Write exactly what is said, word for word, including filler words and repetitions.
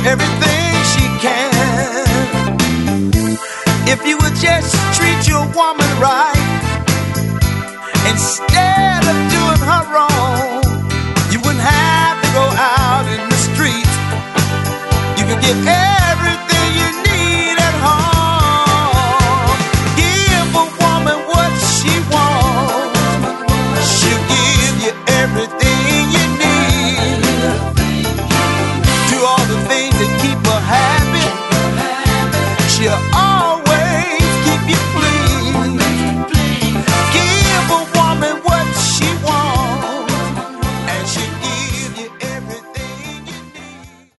everything she can. If you would just treat your woman right, instead of doing her wrong, you wouldn't have to go out in the street. You can get everything you need at home. Give a woman what she wants, she'll give you everything you need. Do all the things